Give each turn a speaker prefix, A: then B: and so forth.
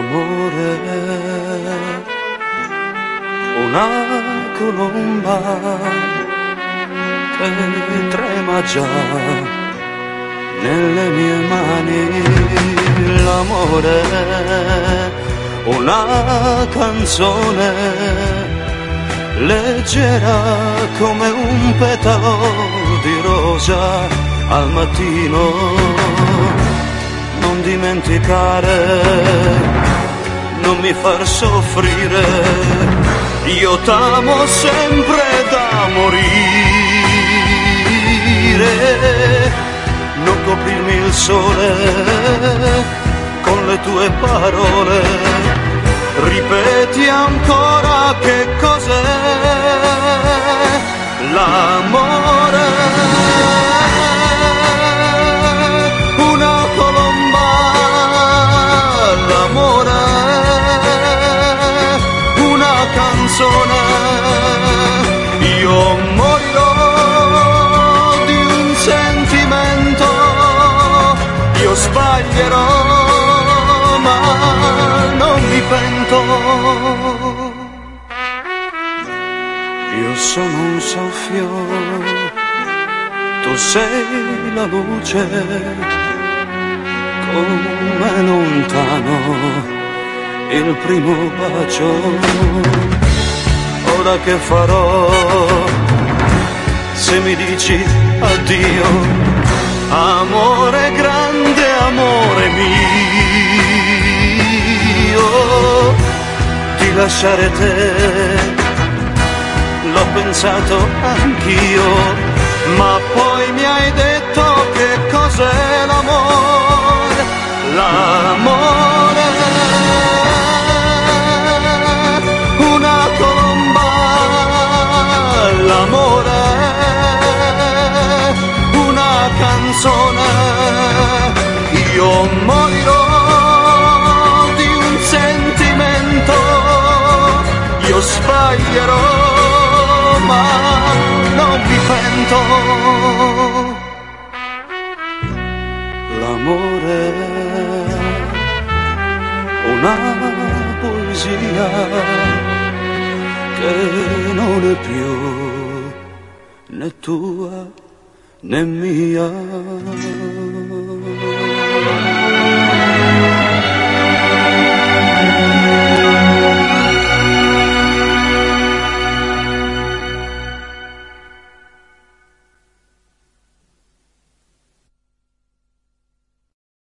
A: L'amore, una colomba che trema già nelle mie mani. L'amore, una canzone leggera come un petalo di rosa al mattino. Non dimenticare, non mi far soffrire, io t'amo sempre da morire. Non coprirmi il sole con le tue parole, ripeti ancora che cos'è l'amore. Una colomba, l'amore, una canzone, io morirò di un sentimento, io sbaglierò ma non mi pento. Io sono un soffio, tu sei la luce, come lontano il primo bacio. Ora che farò se mi dici addio, amore grande, amore mio? Di lasciare te l'ho pensato anch'io, ma poi mi hai detto che cos'è l'amore. L'amore, una colomba, l'amore, una canzone, io morirò di un sentimento, io sbaglierò ma non mi pento. L'amore, una poesia che non è più né tua né mia.